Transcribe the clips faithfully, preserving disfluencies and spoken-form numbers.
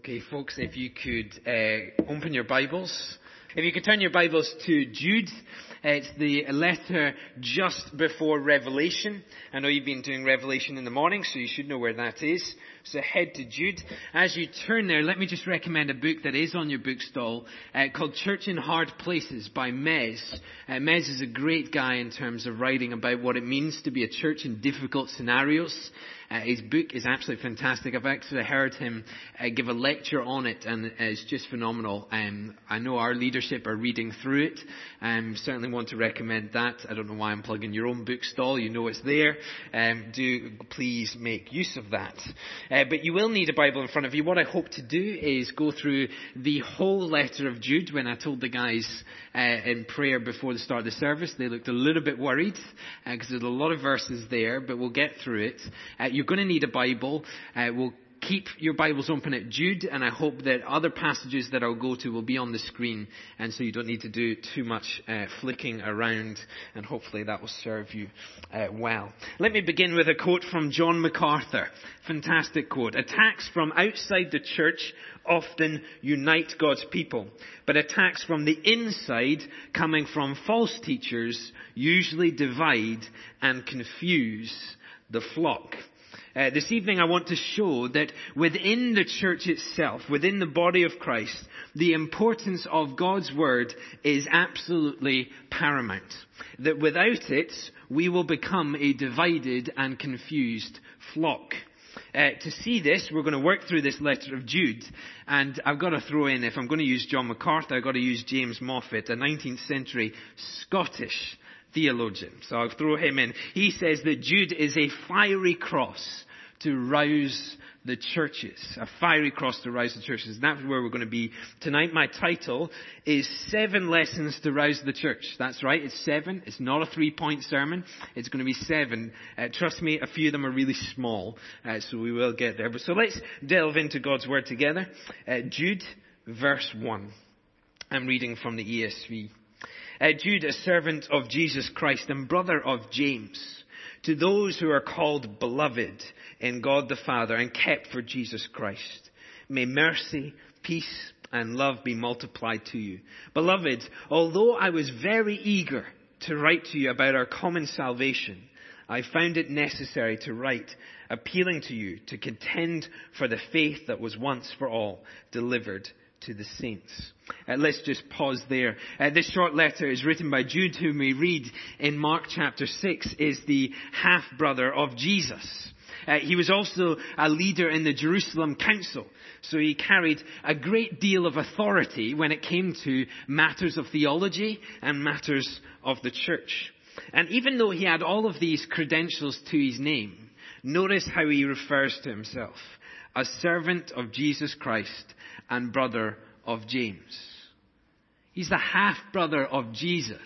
Okay, folks, if you could uh, open your Bibles. If you could turn your Bibles to Jude. Uh, it's the letter just before Revelation. I know you've been doing Revelation in the morning, so you should know where that is. So head to Jude. As you turn there, let me just recommend a book that is on your bookstall uh, called Church in Hard Places by Mez. Uh, Mez is a great guy in terms of writing about what it means to be a church in difficult scenarios. Uh, his book is absolutely fantastic. I've actually heard him uh, give a lecture on it, and it's just phenomenal. Um, I know our leadership are reading through it. Um, certainly want to recommend that. I don't know why I'm plugging your own bookstall. You know it's there. Um, do please make use of that. Uh, but you will need a Bible in front of you. What I hope to do is go through the whole letter of Jude. When I told the guys uh, in prayer before the start of the service, they looked a little bit worried because uh, there's a lot of verses there, but we'll get through it. Uh, You're going to need a Bible. Uh, we'll keep your Bibles open at Jude, and I hope that other passages that I'll go to will be on the screen, and so you don't need to do too much uh, flicking around, and hopefully that will serve you uh, well. Let me begin with a quote from John MacArthur. Fantastic quote. Attacks from outside the church often unite God's people, but attacks from the inside coming from false teachers usually divide and confuse the flock. Uh, this evening I want to show that within the church itself, within the body of Christ, the importance of God's word is absolutely paramount. That without it, we will become a divided and confused flock. Uh, to see this, we're going to work through this letter of Jude. And I've got to throw in, if I'm going to use John MacArthur, I've got to use James Moffat, a nineteenth century Scottish theologian. So I'll throw him in. He says that Jude is a fiery cross to rouse the churches. A fiery cross to rouse the churches. And that's where we're going to be tonight. My title is Seven Lessons to Rouse the Church. That's right, it's seven. It's not a three-point sermon. It's going to be seven. Uh, trust me, a few of them are really small. Uh, so we will get there. But so let's delve into God's word together. Uh, Jude, verse one. I'm reading from the E S V. Uh, Jude, a servant of Jesus Christ and brother of James, to those who are called beloved in God the Father and kept for Jesus Christ, may mercy, peace, and love be multiplied to you. Beloved, although I was very eager to write to you about our common salvation, I found it necessary to write, appealing to you to contend for the faith that was once for all delivered to the saints. Uh, let's just pause there. Uh, this short letter is written by Jude, whom we read in Mark chapter six is the half-brother of Jesus. Uh, he was also a leader in the Jerusalem Council, so he carried a great deal of authority when it came to matters of theology and matters of the church. And even though he had all of these credentials to his name, notice how he refers to himself: a servant of Jesus Christ and brother of James. He's the half-brother of Jesus,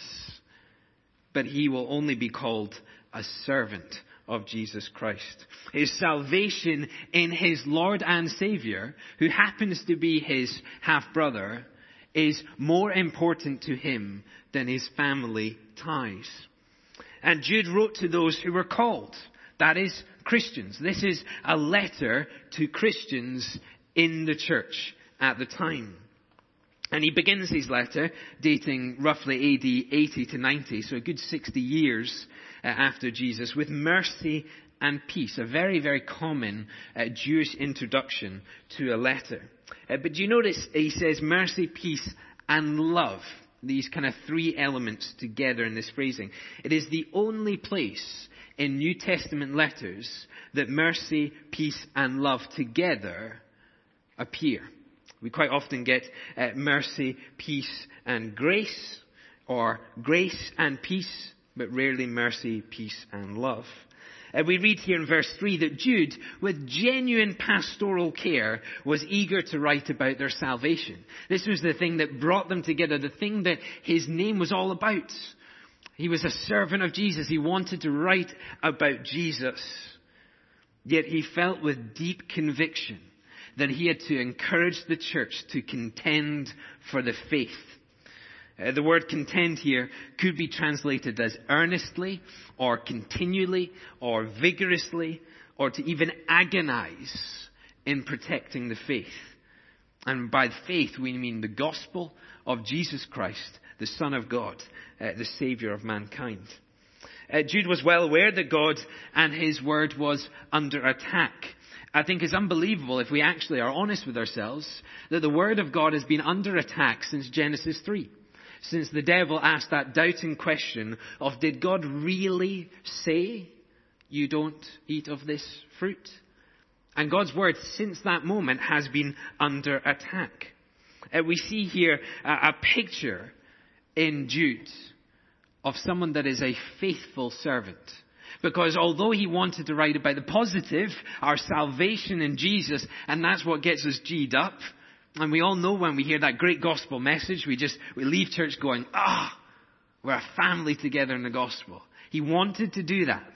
but he will only be called a servant of Jesus Christ. His salvation in his Lord and Savior, who happens to be his half-brother, is more important to him than his family ties. And Jude wrote to those who were called. That is, Christians. This is a letter to Christians in the church at the time. And he begins his letter dating roughly A D eighty to ninety, so a good sixty years uh, after Jesus, with mercy and peace, a very, very common uh, Jewish introduction to a letter. Uh, but do you notice he says mercy, peace, and love? These kind of three elements together in this phrasing. It is the only place in New Testament letters that mercy, peace, and love together appear. We quite often get uh, mercy, peace, and grace, or grace and peace, but rarely mercy, peace, and love. Uh, we read here in verse three that Jude, with genuine pastoral care, was eager to write about their salvation. This was the thing that brought them together, the thing that his name was all about. He was a servant of Jesus. He wanted to write about Jesus. Yet he felt with deep conviction that he had to encourage the church to contend for the faith. Uh, the word contend here could be translated as earnestly, or continually, or vigorously, or to even agonize in protecting the faith. And by faith we mean the gospel of Jesus Christ, the Son of God, uh, the Saviour of mankind. Uh, Jude was well aware that God and his word was under attack. I think it's unbelievable, if we actually are honest with ourselves, that the word of God has been under attack since Genesis three. Since the devil asked that doubting question of, did God really say you don't eat of this fruit? And God's word since that moment has been under attack. Uh, we see here a, a picture in Jude of someone that is a faithful servant. Because although he wanted to write about the positive, our salvation in Jesus, and that's what gets us G'd up. And we all know when we hear that great gospel message, we just, we leave church going, ah, we're a family together in the gospel. He wanted to do that.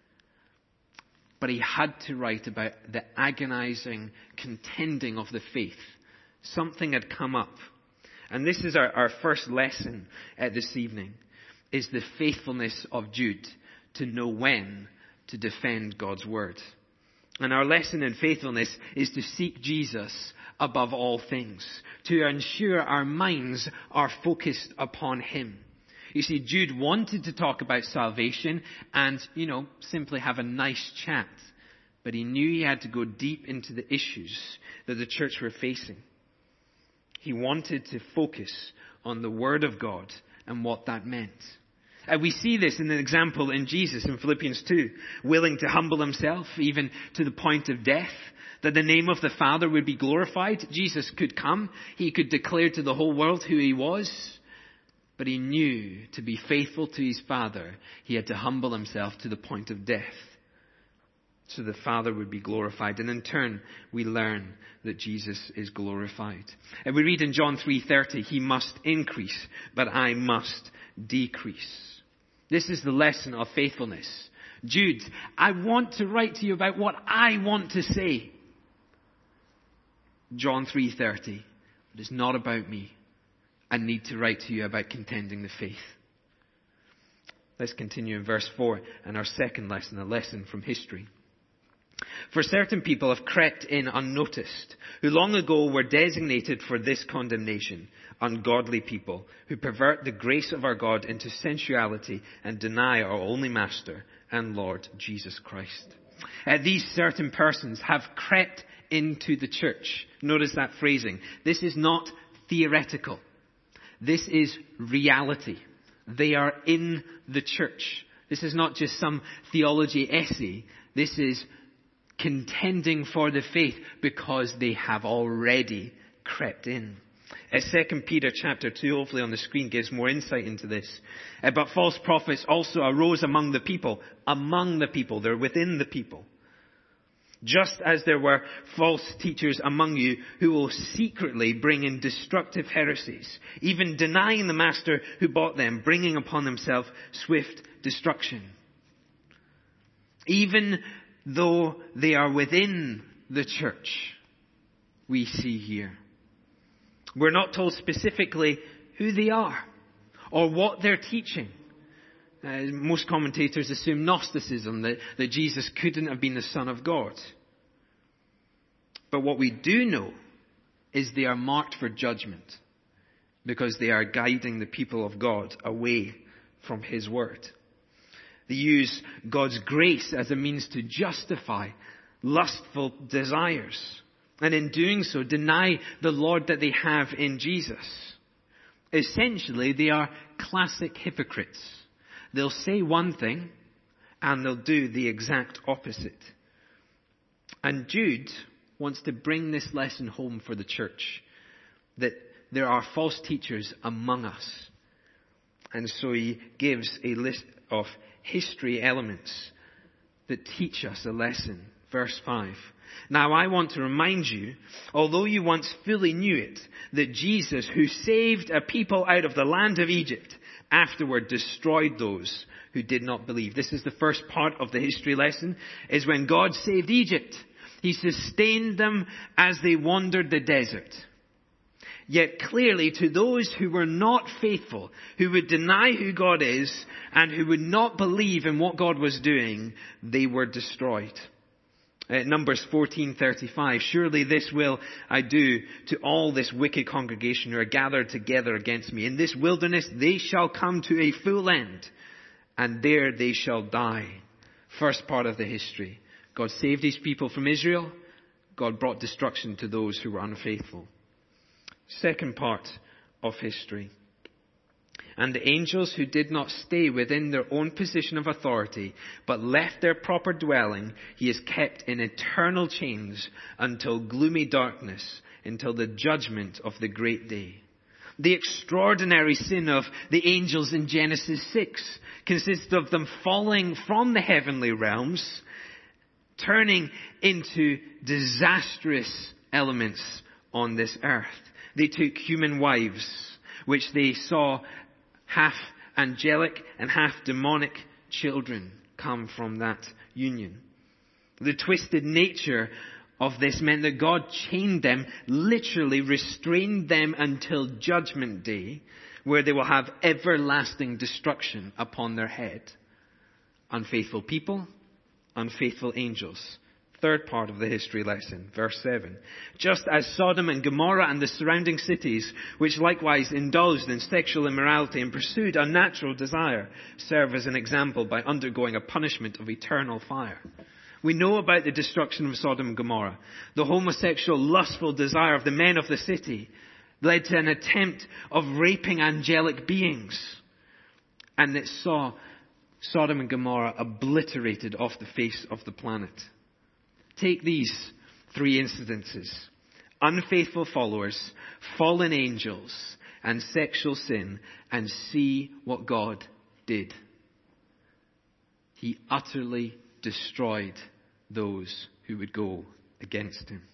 But he had to write about the agonizing contending of the faith. Something had come up. And this is our, our first lesson uh, this evening, is the faithfulness of Jude to know when to defend God's word. And our lesson in faithfulness is to seek Jesus above all things, to ensure our minds are focused upon him. You see, Jude wanted to talk about salvation and, you know, simply have a nice chat. But he knew he had to go deep into the issues that the church were facing. He wanted to focus on the word of God and what that meant. And we see this in an example in Jesus in Philippians two, willing to humble himself even to the point of death, that the name of the Father would be glorified. Jesus could come. He could declare to the whole world who he was. But he knew to be faithful to his Father, he had to humble himself to the point of death, so the Father would be glorified. And in turn, we learn that Jesus is glorified. And we read in John three thirty, he must increase, but I must decrease. This is the lesson of faithfulness. Jude, I want to write to you about what I want to say. John three thirty, it is not about me. I need to write to you about contending the faith. Let's continue in verse four and our second lesson, a lesson from history. For certain people have crept in unnoticed, who long ago were designated for this condemnation, ungodly people, who pervert the grace of our God into sensuality and deny our only Master and Lord Jesus Christ. Uh, these certain persons have crept into the church. Notice that phrasing. This is not theoretical. This is reality. They are in the church. This is not just some theology essay. This is contending for the faith because they have already crept in. Uh, Second Peter chapter two, hopefully on the screen, gives more insight into this. Uh, but false prophets also arose among the people. Among the people. They're within the people. Just as there were false teachers among you who will secretly bring in destructive heresies, even denying the Master who bought them, bringing upon themselves swift destruction. Even though they are within the church, we see here. We're not told specifically who they are or what they're teaching. Uh, most commentators assume Gnosticism, that, that Jesus couldn't have been the Son of God. But what we do know is they are marked for judgment because they are guiding the people of God away from his word. They use God's grace as a means to justify lustful desires, and in doing so deny the Lord that they have in Jesus. Essentially, they are classic hypocrites. They'll say one thing and they'll do the exact opposite. And Jude wants to bring this lesson home for the church, that there are false teachers among us. And so he gives a list of history elements that teach us a lesson. Verse five. Now I want to remind you, although you once fully knew it, that Jesus, who saved a people out of the land of Egypt, afterward destroyed those who did not believe. This is the first part of the history lesson, is when God saved Egypt, he sustained them as they wandered the desert. Yet clearly to those who were not faithful, who would deny who God is, and who would not believe in what God was doing, they were destroyed. Uh, Numbers fourteen thirty-five. Surely this will I do to all this wicked congregation who are gathered together against me. In this wilderness they shall come to a full end, and there they shall die. First part of the history. God saved his people from Israel. God brought destruction to those who were unfaithful. Second part of history. And the angels who did not stay within their own position of authority, but left their proper dwelling, he is kept in eternal chains until gloomy darkness, until the judgment of the great day. The extraordinary sin of the angels in Genesis six consists of them falling from the heavenly realms, turning into disastrous elements on this earth. They took human wives, which they saw half angelic and half demonic children come from that union. The twisted nature of this meant that God chained them, literally restrained them until judgment day, where they will have everlasting destruction upon their head. Unfaithful people, unfaithful angels. Third part of the history lesson, verse seven. Just as Sodom and Gomorrah and the surrounding cities, which likewise indulged in sexual immorality and pursued unnatural desire, serve as an example by undergoing a punishment of eternal fire. We know about the destruction of Sodom and Gomorrah. The homosexual, lustful desire of the men of the city led to an attempt of raping angelic beings. And it saw Sodom and Gomorrah obliterated off the face of the planet. Take these three incidences: unfaithful followers, fallen angels, and sexual sin, and see what God did. He utterly destroyed those who would go against him.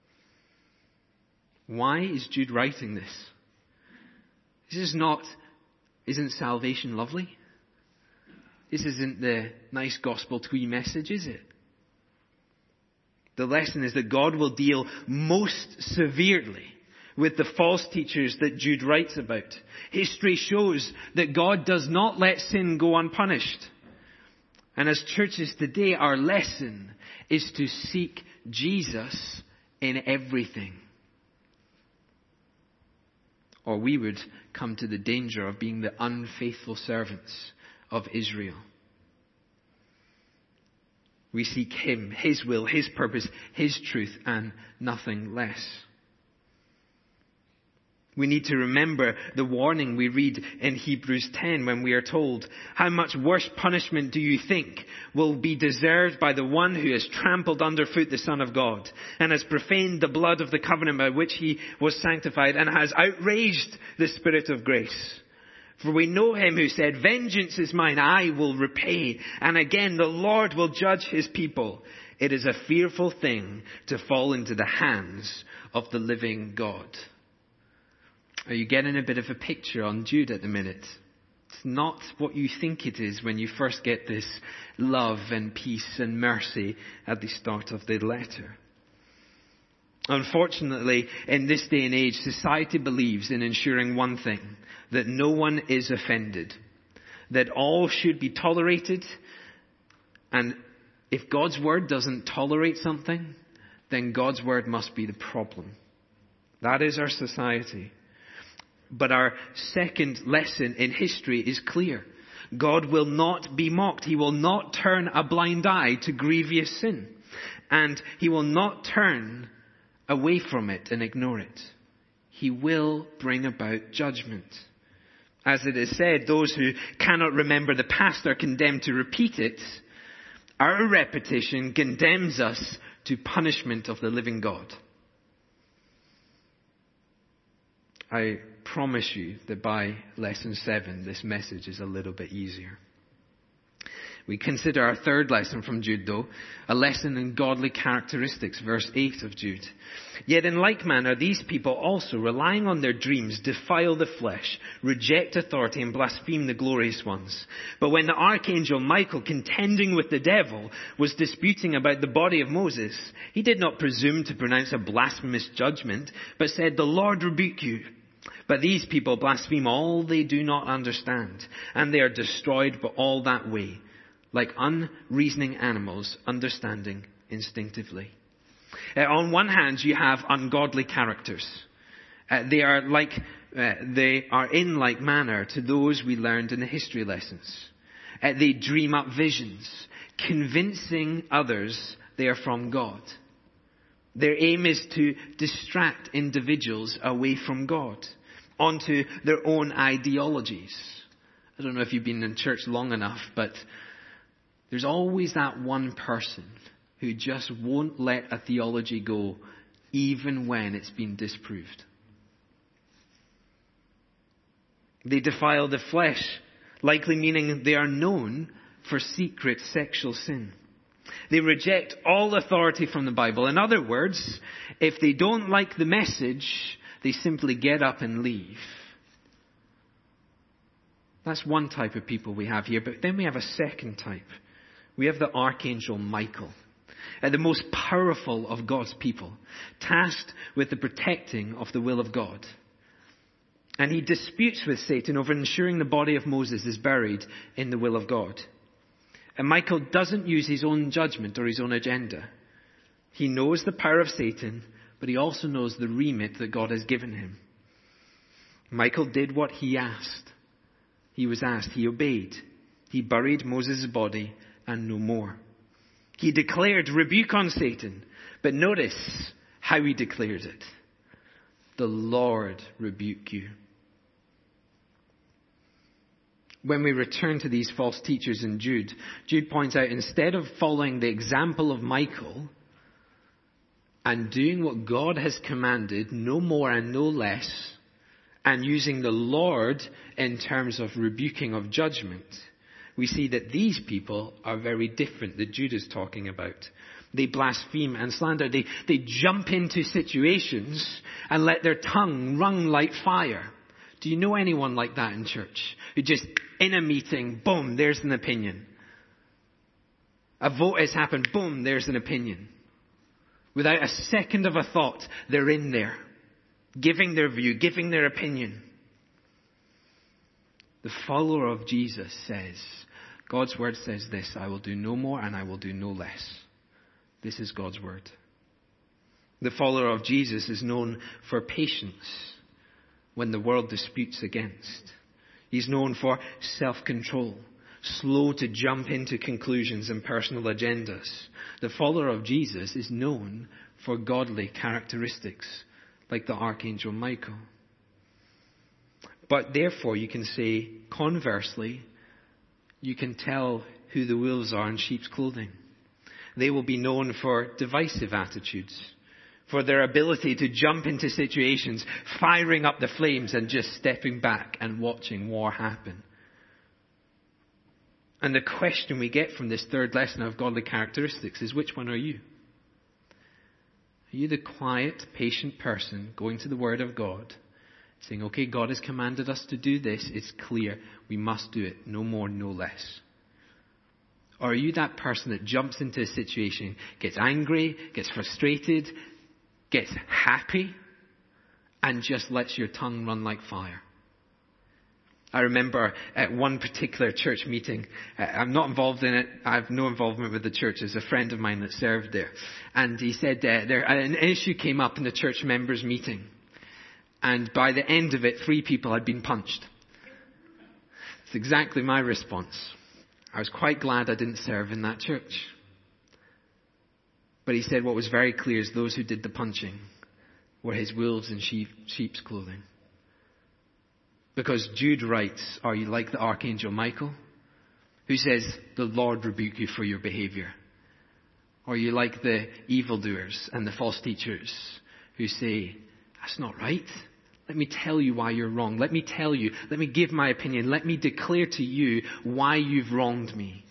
Why is Jude writing this? This is not, isn't salvation lovely? This isn't the nice gospel twee message, is it? The lesson is that God will deal most severely with the false teachers that Jude writes about. History shows that God does not let sin go unpunished. And as churches today, our lesson is to seek Jesus in everything. Or we would come to the danger of being the unfaithful servants of Israel. We seek him, his will, his purpose, his truth, and nothing less. We need to remember the warning we read in Hebrews ten when we are told, how much worse punishment do you think will be deserved by the one who has trampled underfoot the Son of God and has profaned the blood of the covenant by which he was sanctified and has outraged the Spirit of grace? For we know him who said, vengeance is mine, I will repay. And again, the Lord will judge his people. It is a fearful thing to fall into the hands of the living God. Are you getting a bit of a picture on Jude at the minute? It's not what you think it is when you first get this love and peace and mercy at the start of the letter. Unfortunately, in this day and age, society believes in ensuring one thing: that no one is offended, that all should be tolerated, and if God's word doesn't tolerate something, then God's word must be the problem. That is our society. But our second lesson in history is clear. God will not be mocked. He will not turn a blind eye to grievous sin. And he will not turn away from it and ignore it. He will bring about judgment. As it is said, those who cannot remember the past are condemned to repeat it. Our repetition condemns us to punishment of the living God. I promise you that by lesson seven, this message is a little bit easier. We consider our third lesson from Jude, though, a lesson in godly characteristics, verse eight of Jude. Yet in like manner, these people also, relying on their dreams, defile the flesh, reject authority, and blaspheme the glorious ones. But when the archangel Michael, contending with the devil, was disputing about the body of Moses, he did not presume to pronounce a blasphemous judgment, but said, "The Lord rebuke you." But these people blaspheme all they do not understand, and they are destroyed by all that way, like unreasoning animals, understanding instinctively. Uh, on one hand, you have ungodly characters. Uh, they are like, uh, they are in like manner to those we learned in the history lessons. Uh, they dream up visions, convincing others they are from God. Their aim is to distract individuals away from God, onto their own ideologies. I don't know if you've been in church long enough, but there's always that one person who just won't let a theology go, even when it's been disproved. They defile the flesh, likely meaning they are known for secret sexual sin. They reject all authority from the Bible. In other words, if they don't like the message, they simply get up and leave. That's one type of people we have here. But then we have a second type. We have the Archangel Michael, uh, the most powerful of God's people, tasked with the protecting of the will of God. And he disputes with Satan over ensuring the body of Moses is buried in the will of God. And Michael doesn't use his own judgment or his own agenda. He knows the power of Satan, but he also knows the remit that God has given him. Michael did what he asked. He was asked. He obeyed. He buried Moses' body and no more. He declared rebuke on Satan. But notice how he declared it. The Lord rebuke you. When we return to these false teachers in Jude, Jude points out instead of following the example of Michael and doing what God has commanded, no more and no less, and using the Lord in terms of rebuking of judgment, we see that these people are very different that Jude is talking about. They blaspheme and slander. They, they jump into situations and let their tongue run like fire. Do you know anyone like that in church? Who just, in a meeting, boom, there's an opinion. A vote has happened, boom, there's an opinion. Without a second of a thought, they're in there, giving their view, giving their opinion. The follower of Jesus says, God's word says this, I will do no more and I will do no less. This is God's word. The follower of Jesus is known for patience when the world disputes against. He's known for self-control, slow to jump into conclusions and personal agendas. The follower of Jesus is known for godly characteristics, like the Archangel Michael. But therefore, you can say, conversely, you can tell who the wolves are in sheep's clothing. They will be known for divisive attitudes, for their ability to jump into situations, firing up the flames and just stepping back and watching war happen. And the question we get from this third lesson of godly characteristics is, which one are you? Are you the quiet, patient person going to the Word of God, saying, okay, God has commanded us to do this, it's clear, we must do it, no more, no less? Or are you that person that jumps into a situation, gets angry, gets frustrated, gets happy, and just lets your tongue run like fire? I remember at one particular church meeting, I'm not involved in it, I have no involvement with the church, there's a friend of mine that served there. And he said uh, there, an issue came up in the church members meeting. And by the end of it, three people had been punched. It's exactly my response. I was quite glad I didn't serve in that church. But he said what was very clear is those who did the punching were his wolves in sheep, sheep's clothing. Because Jude writes, are you like the Archangel Michael, who says, the Lord rebuke you for your behavior? Or are you like the evildoers and the false teachers who say, that's not right. Let me tell you why you're wrong. Let me tell you, let me give my opinion. Let me declare to you why you've wronged me.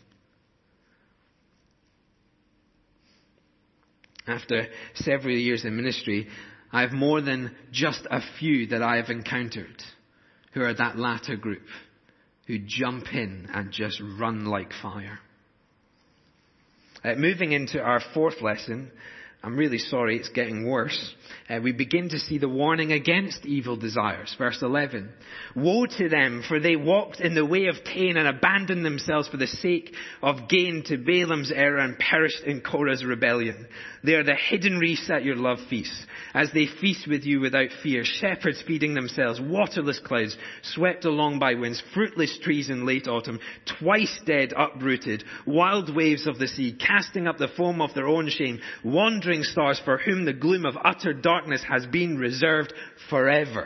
After several years in ministry, I have more than just a few that I have encountered who are that latter group, who jump in and just run like fire. Uh, moving into our fourth lesson, I'm really sorry, it's getting worse. Uh, we begin to see the warning against evil desires. Verse eleven. Woe to them, for they walked in the way of Cain and abandoned themselves for the sake of gain to Balaam's error and perished in Korah's rebellion. They are the hidden reefs at your love feasts, as they feast with you without fear. Shepherds feeding themselves, waterless clouds, swept along by winds, fruitless trees in late autumn, twice dead, uprooted, wild waves of the sea, casting up the foam of their own shame, wandering stars for whom the gloom of utter darkness has been reserved forever.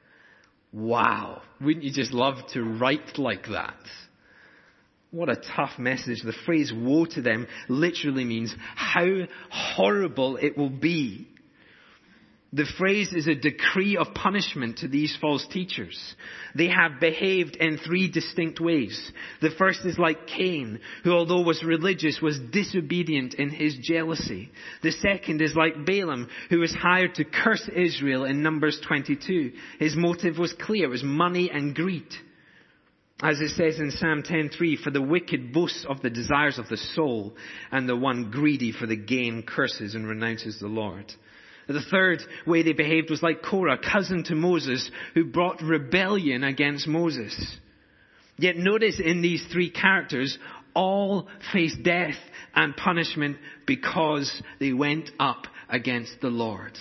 Wow. Wouldn't you just love to write like that? What a tough message. The phrase woe to them literally means how horrible it will be. The phrase is a decree of punishment to these false teachers. They have behaved in three distinct ways. The first is like Cain, who although was religious, was disobedient in his jealousy. The second is like Balaam, who was hired to curse Israel in Numbers twenty-two. His motive was clear. It was money and greed. As it says in Psalm ten three, for the wicked boasts of the desires of the soul, and the one greedy for the gain curses and renounces the Lord. The third way they behaved was like Korah, cousin to Moses, who brought rebellion against Moses. Yet notice in these three characters, all faced death and punishment because they went up against the Lord.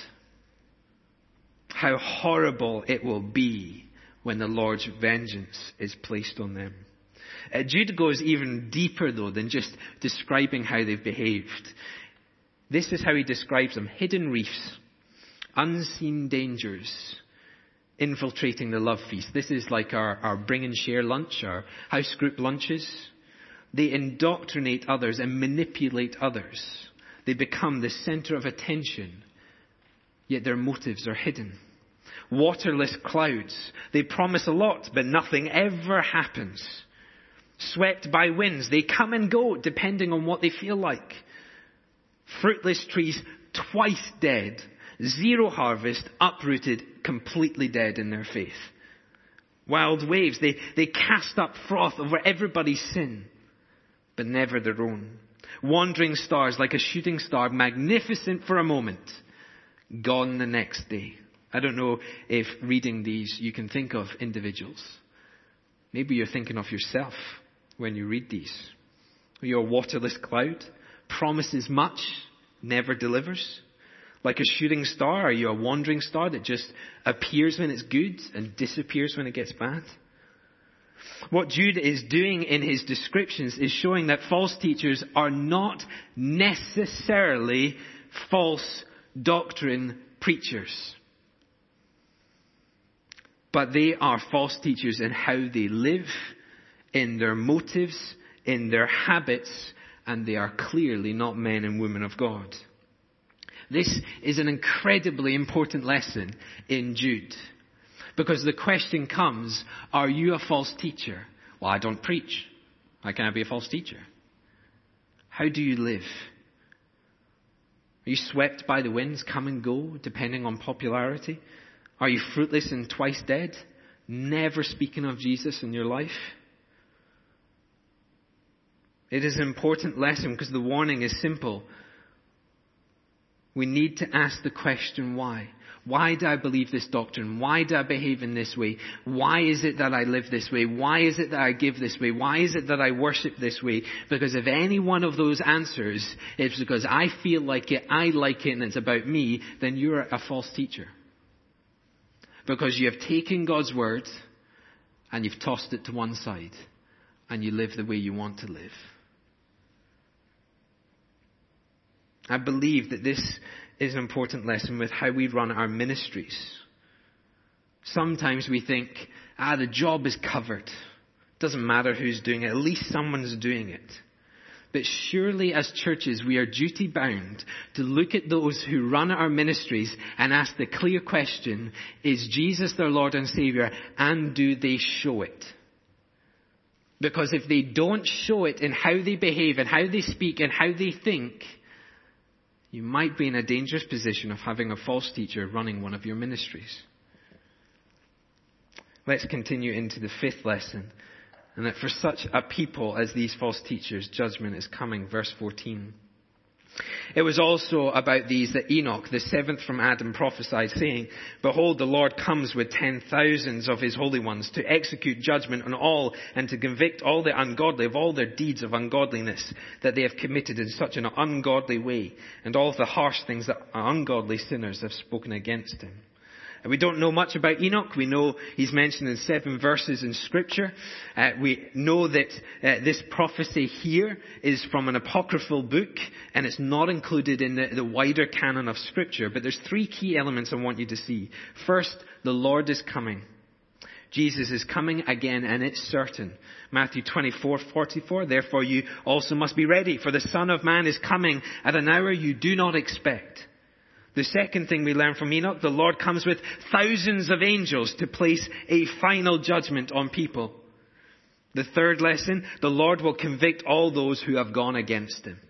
How horrible it will be when the Lord's vengeance is placed on them. Uh, Jude goes even deeper though than just describing how they've behaved. This is how he describes them. Hidden reefs, unseen dangers, infiltrating the love feast. This is like our, our bring and share lunch, our house group lunches. They indoctrinate others and manipulate others. They become the center of attention, yet their motives are hidden. Waterless clouds. They promise a lot, but nothing ever happens. Swept by winds. They come and go depending on what they feel like. Fruitless trees, twice dead, zero harvest, uprooted, completely dead in their faith. Wild waves, they, they cast up froth over everybody's sin, but never their own. Wandering stars like a shooting star, magnificent for a moment, gone the next day. I don't know if reading these you can think of individuals. Maybe you're thinking of yourself when you read these. You're a waterless cloud. Promises much, never delivers. Like a shooting star, are you a wandering star that just appears when it's good and disappears when it gets bad? What Jude is doing in his descriptions is showing that false teachers are not necessarily false doctrine preachers. But they are false teachers in how they live, in their motives, in their habits, and they are clearly not men and women of God. This is an incredibly important lesson in Jude. Because the question comes, are you a false teacher? Well, I don't preach. How can I be a false teacher? How do you live? Are you swept by the winds, come and go, depending on popularity? Are you fruitless and twice dead? Never speaking of Jesus in your life? It is an important lesson because the warning is simple. We need to ask the question why. Why do I believe this doctrine? Why do I behave in this way? Why is it that I live this way? Why is it that I give this way? Why is it that I worship this way? Because if any one of those answers is because I feel like it, I like it, and it's about me, then you're a false teacher. Because you have taken God's word and you've tossed it to one side and you live the way you want to live. I believe that this is an important lesson with how we run our ministries. Sometimes we think, ah, the job is covered. Doesn't matter who's doing it. At least someone's doing it. But surely as churches, we are duty bound to look at those who run our ministries and ask the clear question, is Jesus their Lord and Savior, and do they show it? Because if they don't show it in how they behave and how they speak and how they think, you might be in a dangerous position of having a false teacher running one of your ministries. Let's continue into the fifth lesson. And that for such a people as these false teachers, judgment is coming. Verse fourteen. It was also about these that Enoch, the seventh from Adam, prophesied, saying, "Behold, the Lord comes with ten thousands of his holy ones to execute judgment on all and to convict all the ungodly of all their deeds of ungodliness that they have committed in such an ungodly way, and all of the harsh things that ungodly sinners have spoken against him." And we don't know much about Enoch. We know he's mentioned in seven verses in Scripture. Uh, we know that uh, this prophecy here is from an apocryphal book, and it's not included in the, the wider canon of Scripture. But there's three key elements I want you to see. First, the Lord is coming. Jesus is coming again, and it's certain. Matthew twenty-four forty-four, "Therefore you also must be ready, for the Son of Man is coming at an hour you do not expect." The second thing we learn from Enoch, the Lord comes with thousands of angels to place a final judgment on people. The third lesson, the Lord will convict all those who have gone against him.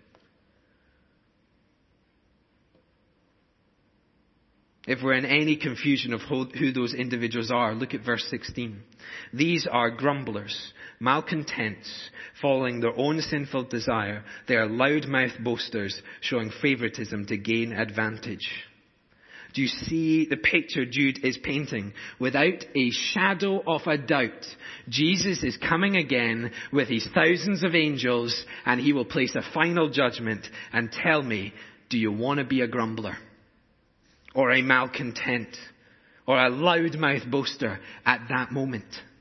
If we're in any confusion of who those individuals are, look at verse sixteen. "These are grumblers, malcontents, following their own sinful desire. They are loud-mouthed boasters, showing favoritism to gain advantage." Do you see the picture Jude is painting? Without a shadow of a doubt, Jesus is coming again with his thousands of angels, and he will place a final judgment. And tell me, do you want to be a grumbler? Or a malcontent? Or a loudmouth boaster at that moment?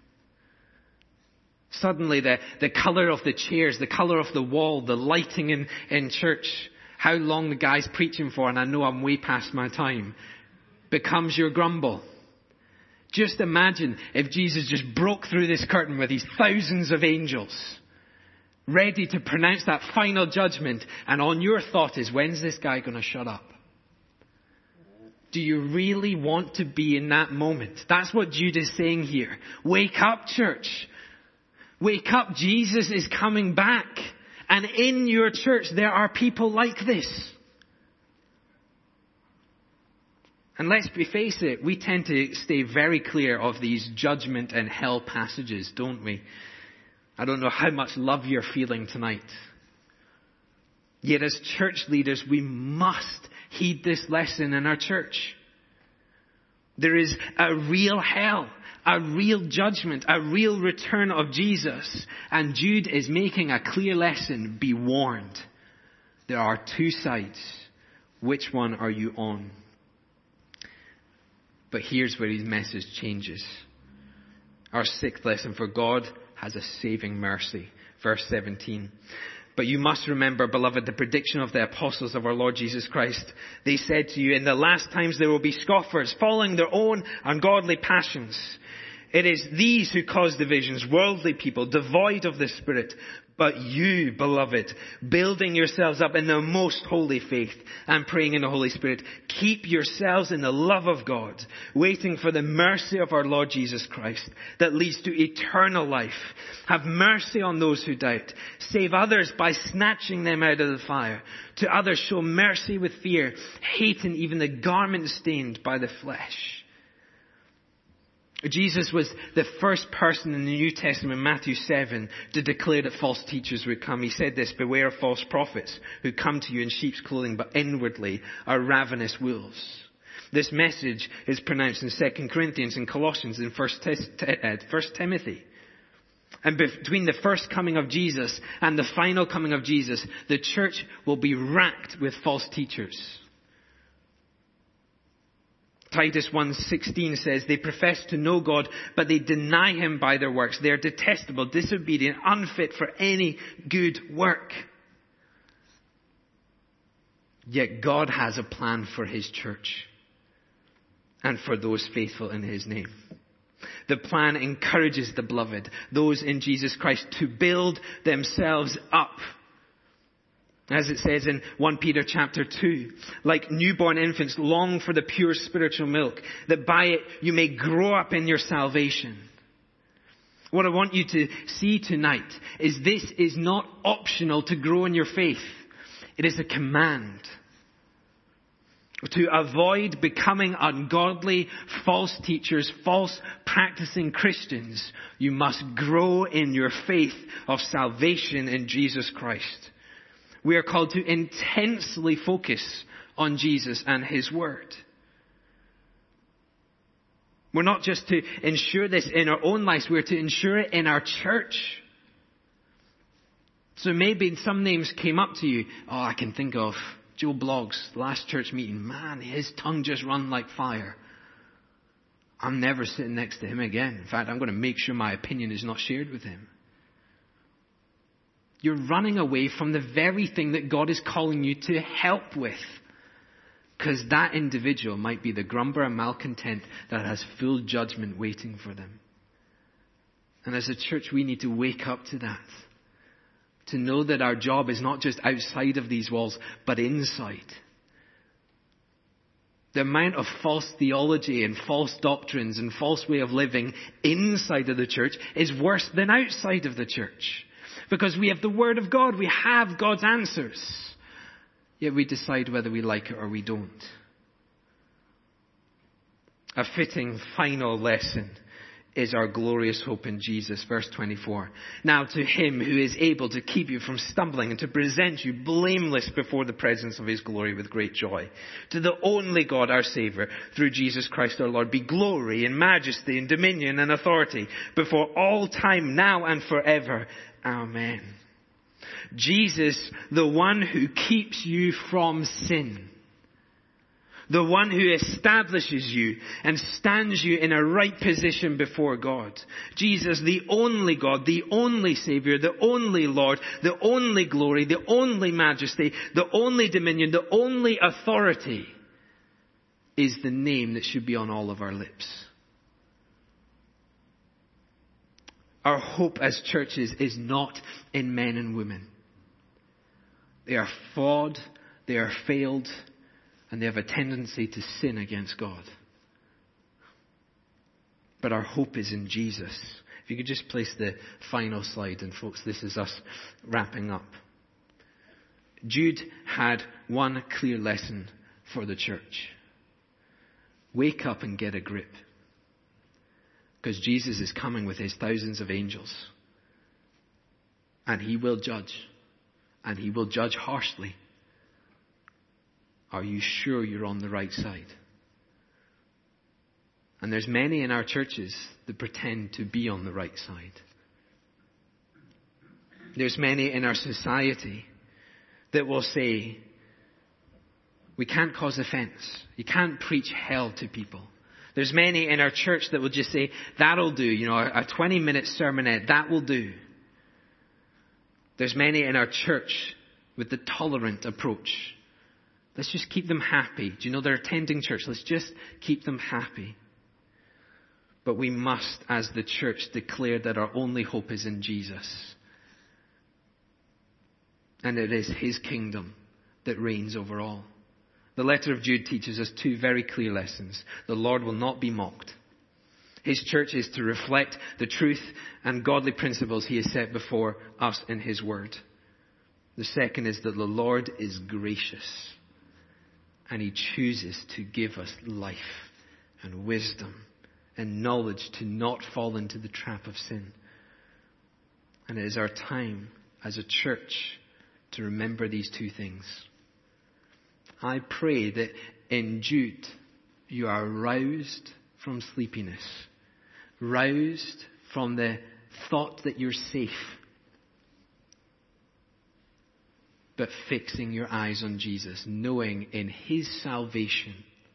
Suddenly the, the colour of the chairs, the colour of the wall, the lighting in, in church, how long the guy's preaching for, and I know I'm way past my time, becomes your grumble. Just imagine if Jesus just broke through this curtain with these thousands of angels, ready to pronounce that final judgment, and on your thought is, when's this guy going to shut up? Do you really want to be in that moment? That's what Jude is saying here. Wake up, church. Wake up. Jesus is coming back. And in your church, there are people like this. And let's face it, we tend to stay very clear of these judgment and hell passages, don't we? I don't know how much love you're feeling tonight. Yet as church leaders, we must heed this lesson in our church. There is a real hell, a real judgment, a real return of Jesus. And Jude is making a clear lesson. Be warned. There are two sides. Which one are you on? But here's where his message changes. Our sixth lesson, for God has a saving mercy. Verse seventeen. "But you must remember, beloved, the prediction of the apostles of our Lord Jesus Christ. They said to you, in the last times there will be scoffers, following their own ungodly passions. It is these who cause divisions, worldly people, devoid of the Spirit. But you, beloved, building yourselves up in the most holy faith and praying in the Holy Spirit, keep yourselves in the love of God, waiting for the mercy of our Lord Jesus Christ that leads to eternal life. Have mercy on those who doubt. Save others by snatching them out of the fire. To others show mercy with fear, hating even the garment stained by the flesh." Jesus was the first person in the New Testament, Matthew seven, to declare that false teachers would come. He said this, "Beware of false prophets who come to you in sheep's clothing, but inwardly are ravenous wolves." This message is pronounced in Second Corinthians and Colossians and First Timothy. And between the first coming of Jesus and the final coming of Jesus, the church will be racked with false teachers. Titus one sixteen says, "They profess to know God, but they deny him by their works. They are detestable, disobedient, unfit for any good work." Yet God has a plan for his church and for those faithful in his name. The plan encourages the beloved, those in Jesus Christ, to build themselves up. As it says in First Peter chapter two, "Like newborn infants, long for the pure spiritual milk, that by it you may grow up in your salvation." What I want you to see tonight is this is not optional to grow in your faith. It is a command. To avoid becoming ungodly, false teachers, false practicing Christians, you must grow in your faith of salvation in Jesus Christ. We are called to intensely focus on Jesus and His Word. We're not just to ensure this in our own lives, we're to ensure it in our church. So maybe some names came up to you. Oh, I can think of Joe Bloggs, last church meeting. Man, his tongue just run like fire. I'm never sitting next to him again. In fact, I'm going to make sure my opinion is not shared with him. You're running away from the very thing that God is calling you to help with. Because that individual might be the grumbler and malcontent that has full judgment waiting for them. And as a church, we need to wake up to that. To know that our job is not just outside of these walls, but inside. The amount of false theology and false doctrines and false way of living inside of the church is worse than outside of the church. Because we have the Word of God. We have God's answers. Yet we decide whether we like it or we don't. A fitting final lesson is our glorious hope in Jesus. Verse twenty-four. Now to Him who is able to keep you from stumbling and to present you blameless before the presence of His glory with great joy. To the only God our Saviour, through Jesus Christ our Lord, be glory and majesty and dominion and authority before all time, now and forever. Amen. Jesus, the one who keeps you from sin. The one who establishes you and stands you in a right position before God. Jesus, the only God, the only Savior, the only Lord, the only glory, the only majesty, the only dominion, the only authority is the name that should be on all of our lips. Our hope as churches is not in men and women. They are flawed, they are failed, and they have a tendency to sin against God. But our hope is in Jesus. If you could just place the final slide, and folks, this is us wrapping up. Jude had one clear lesson for the church. Wake up and get a grip. Because Jesus is coming with His thousands of angels. And He will judge. And He will judge harshly. Are you sure you're on the right side? And there's many in our churches that pretend to be on the right side. There's many in our society that will say, we can't cause offense. You can't preach hell to people. There's many in our church that will just say, that'll do, you know, a twenty minute sermonette, that will do. There's many in our church with the tolerant approach. Let's just keep them happy. Do you know they're attending church? Let's just keep them happy. But we must, as the church, declare that our only hope is in Jesus. And it is His kingdom that reigns over all. The letter of Jude teaches us two very clear lessons. The Lord will not be mocked. His church is to reflect the truth and godly principles He has set before us in His Word. The second is that the Lord is gracious. And He chooses to give us life and wisdom and knowledge to not fall into the trap of sin. And it is our time as a church to remember these two things. I pray that in Jude you are roused from sleepiness, roused from the thought that you're safe, but fixing your eyes on Jesus, knowing in His salvation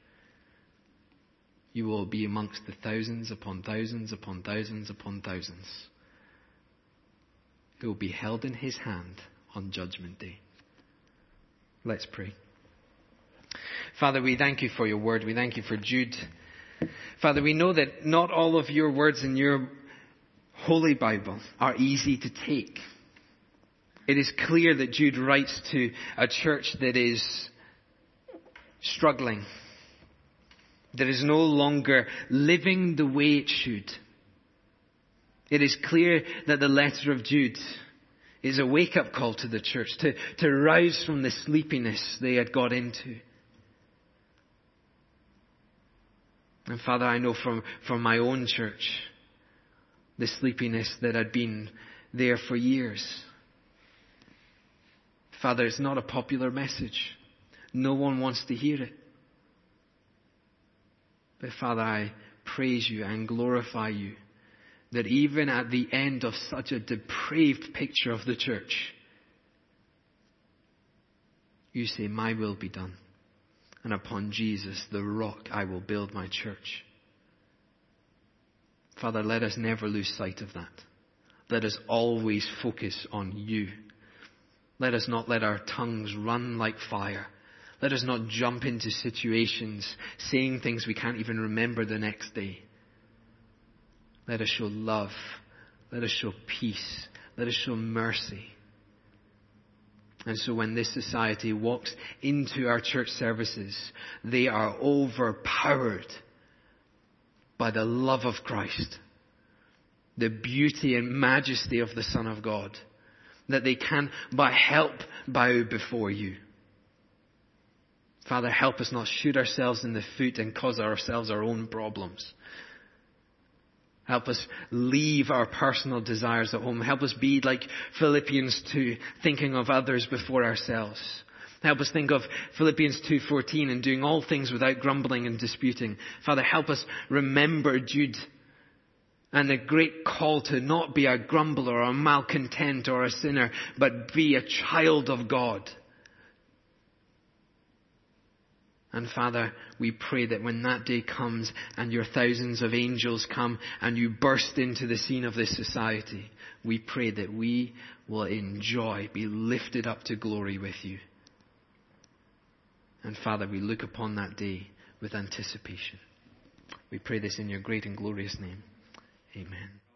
you will be amongst the thousands upon thousands upon thousands upon thousands who will be held in His hand on Judgment Day. Let's pray. Father, we thank You for Your Word. We thank You for Jude. Father, we know that not all of Your words in Your Holy Bible are easy to take. It is clear that Jude writes to a church that is struggling, that is no longer living the way it should. It is clear that the letter of Jude is a wake-up call to the church to, to rise from the sleepiness they had got into. And Father, I know from, from my own church, the sleepiness that had been there for years. Father, it's not a popular message. No one wants to hear it. But Father, I praise you and glorify you that even at the end of such a depraved picture of the church, you say, my will be done. And upon Jesus, the rock, I will build my church. Father, let us never lose sight of that. Let us always focus on you. Let us not let our tongues run like fire. Let us not jump into situations saying things we can't even remember the next day. Let us show love. Let us show peace. Let us show mercy. And so when this society walks into our church services, they are overpowered by the love of Christ, the beauty and majesty of the Son of God, that they can by help bow before you. Father, help us not shoot ourselves in the foot and cause ourselves our own problems. Help us leave our personal desires at home. Help us be like Philippians two, thinking of others before ourselves. Help us think of Philippians two fourteen and doing all things without grumbling and disputing. Father, help us remember Jude and the great call to not be a grumbler or a malcontent or a sinner, but be a child of God. And Father, we pray that when that day comes and your thousands of angels come and you burst into the scene of this society, we pray that we will enjoy, be lifted up to glory with you. And Father, we look upon that day with anticipation. We pray this in your great and glorious name. Amen.